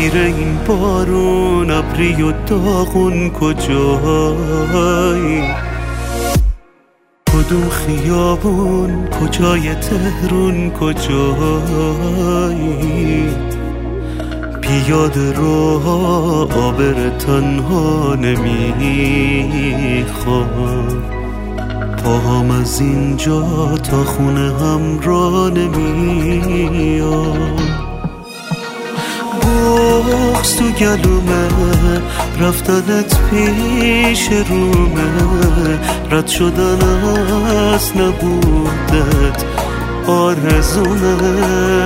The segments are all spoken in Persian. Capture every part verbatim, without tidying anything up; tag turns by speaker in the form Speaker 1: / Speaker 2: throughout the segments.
Speaker 1: میره این بارون، ابری و داغون کجایی؟ کدوم خیابون، کجای تهرون کجایی؟ پیاده رو عابر تنها نمیخوام، پاهم از اینجا تا خونه هم را نمیام. بغض تو گلومه، رفتنت پیش رومه، رد شدن از نبودت آرزومه.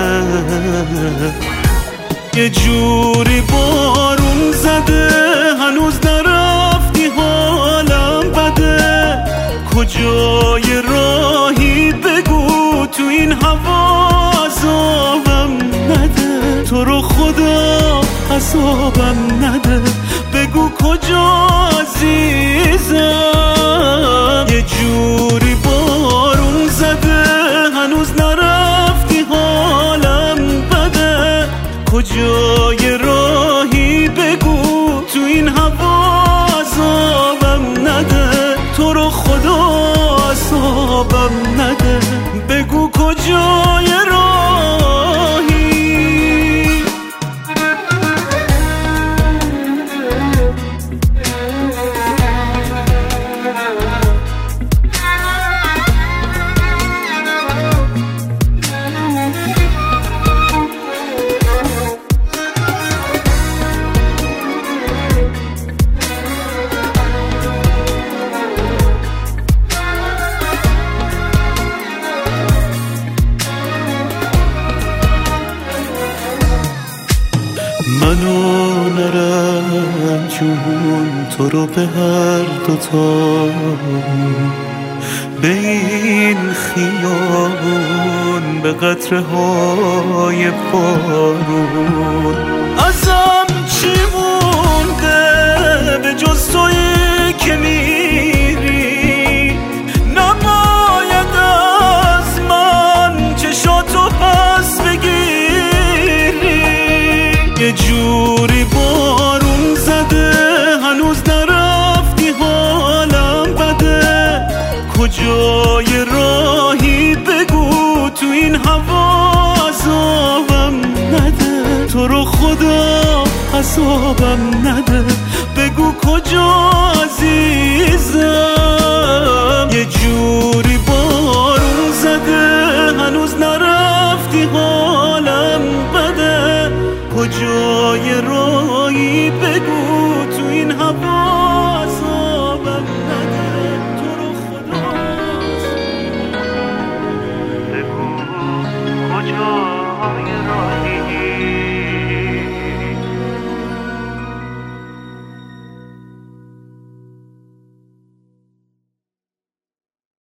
Speaker 1: یه جوری بارون زده هنوز نرفتی حالم بده، کجای راهی بگو تو این هوا عذابم نده، تو رو خدا عذابم نده، بگو کجا عزیزم. یه جوری بارون زده هنوز نرفتی حالم بده، کجای راهی بگو تو این هوا عذابم نده، تو رو خدا عذابم نده، بگو کجای راهی. منو نرم جون تو رو به هر دوتا، به این خیابون به قطره های بارون. ازم چی مونده به جز تویی که میری؟ نباید از من چشاتو پس بگیری. یه جوری بارون زده هنوز نرفتی حالم بده، کجای راهی بگو تو این هوا عذابم نده، تو رو خدا عذابم نده، بگو کجا عزیزم. یه جوری بارون زده هنوز نرفتی حالم بده، کجای راهی